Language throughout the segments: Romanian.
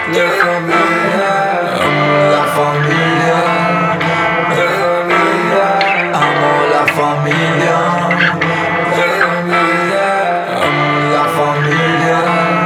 la familia, amo la familia, amo la familia, amo la familia,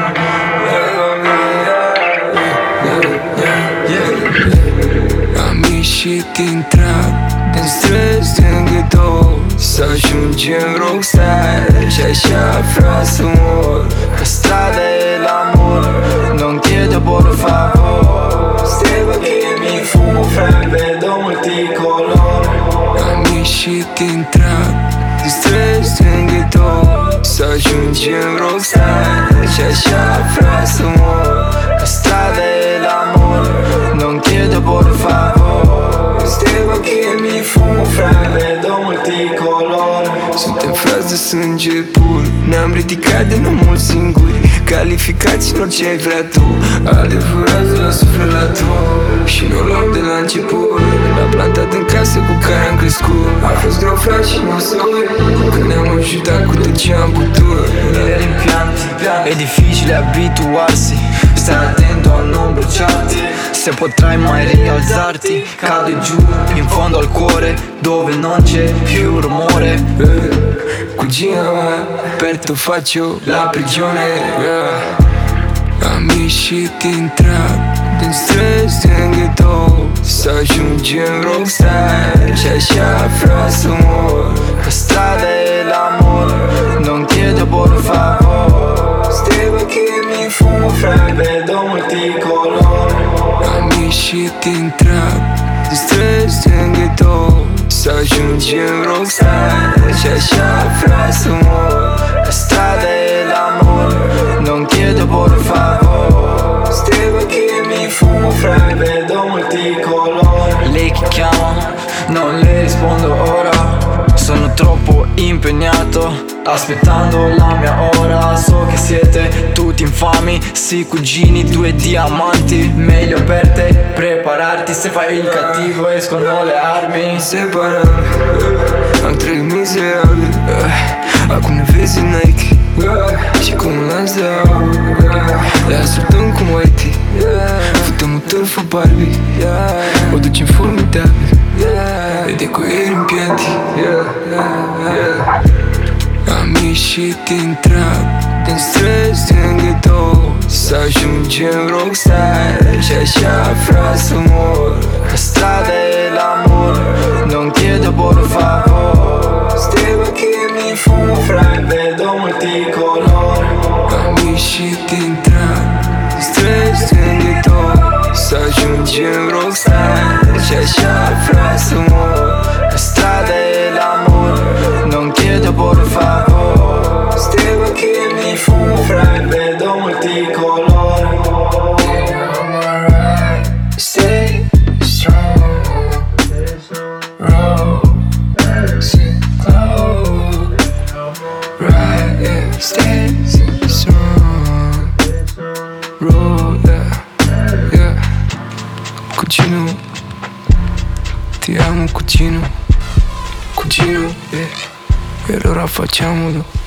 Amici din trap, din străzi, din ghetto, să ajungem rockstar și așa vreau să mor. La strada e l'amor, non chiedo por favor. Stavo che mi fumo fra vedo multicolor. Amici din trap, din străzi, din ghetto, să ajungem rockstar și așa vreau să mor. La strada e l'amor, non chiedo por favor. Stavo che mi fumo fra vedo multicolor. Suntem frați de sânge pur, ne-am ridicat de nu mult singuri, calificați în orice ai vrea tu, adevărați de la sufletatul. Și nu luăm de la început, l-am plantat în casă cu care am crescut. A fost greu, frate, și nu o să uit, că ne-am ajutat cu tot ce am putut. Mille rimpianti, edifici abituarsi. Stai attento a non bruciarti, se potrai mai rialzarti. Cade giù in fondo al cuore, dove non c'è più rumore. Cugina mea, per tu faccio la prigione. Amici din trap, din străzi, din ghetto, să ajungem rockstar și așa vreau să mor. La strada e l'amor, non chiedo por favor. Stavo che mi fumo fra vedo multicolor. Amici din trap, din străzi, din ghetto, să ajungem rockstar și așa vreau să mor. La strada e l'amor, non chiedo por favor. Stavo che mi fumo fra vedo multicolor. Lei che chiama, non le rispondo ora. Sono troppo impegnato, aspettando la mia ora. So che siete tutti infami, sì cugini, due diamanti. Meglio per te prepararti, se fai il cattivo escono le armi. Separat, am trei mizerabili, acum ne vezi în Nike și cum un lanț de aur. Le ascultăm cum Whitey, futăm un turf Barbie, o ducem formidabil, vede cu ei rimpianti. Amici din trap, din străzi, din ghetto, să ajungem rockstar și așa vreau să mor. La strada e l'amor, non chiedo por favor. Stavo che mi fumo fra vedo multicolor. Amici din trap, din străzi, din ghetto, să ajungem rockstar și așa vreau să mor. La strada e l'amor, non chiedo por favor. Stavo che mi fumo fra vedo multicolor. Stay strong, roll, sit low, right, yeah, stay strong, roll, yeah, cugino, ti amo cugino, yeah, e allora facciamolo.